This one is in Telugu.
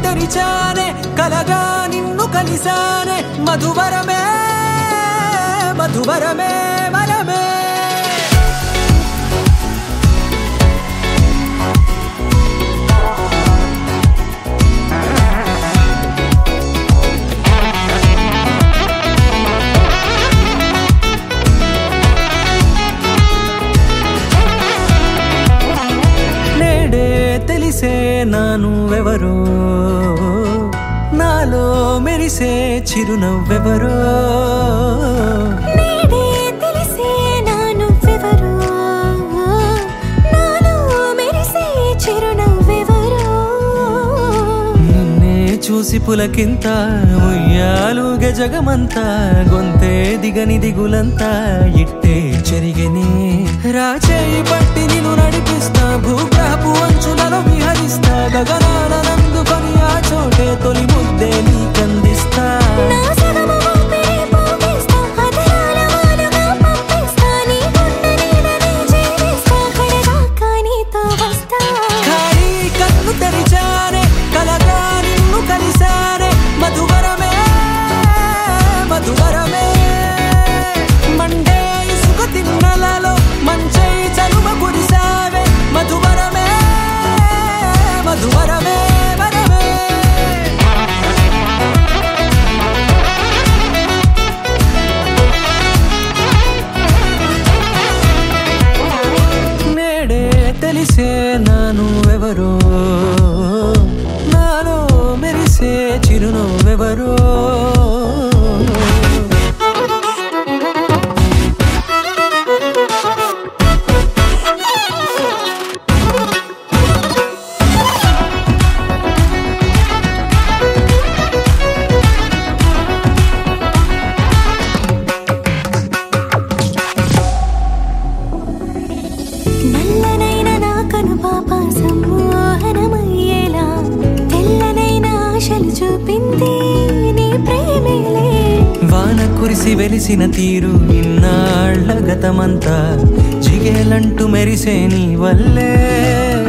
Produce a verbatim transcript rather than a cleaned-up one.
తెరిచానే కలగా నిన్ను కలిసానే మధువరమే మధువరమే వరమే తెలిసే నానువెవరో నాలో మెరిసే చిరునవ్వెవరో నేడే తెలిసే నానువెవరో నాలో మెరిసే చిరునవ్వెవరో నిన్నే చూసి పులకింత ఉయ్యాలుగే జగమంతా గొంతే దిగని దిగులంతా ఇట్టే చెరిగనే రాచేయి పట్టి నిన్ను నడిపిస్తా భూగ్రహపు అంచులలో విహరిస్తా గగనాల నందుకొని ఆ చోటే తొలి ముద్దే నీకందిస్తా నా సగము ఊపిరి పోగిస్తా అదరాల వాలుగా పంపిస్తా నీ గుండె నీడనే జీవిస్తా కడదాకా నీతో వస్తా ఖాళీ కన్ను తెరిచానే కలగా నిన్ను కలిసానే మధువరమే మధువరమే మండే ఇసుక తిన్నలలో మంచై చలువ కురిసావే మధువరమే మధువరమే వరమే నేడే తెలిసే నానువెవరో నాలో మెరిసే చిరునవ్వెవరో నల్లనైన నా కనుపాప సమ్మోహనమయ్యేలా తెల్లనైన ఆశలు చూపింది నీ ప్రేమేలే వాన కురిసి వెలిసిన తీరు ఇన్నాళ్ల గతమంతా జిగేలంటూ మెరిసే నీ వల్లే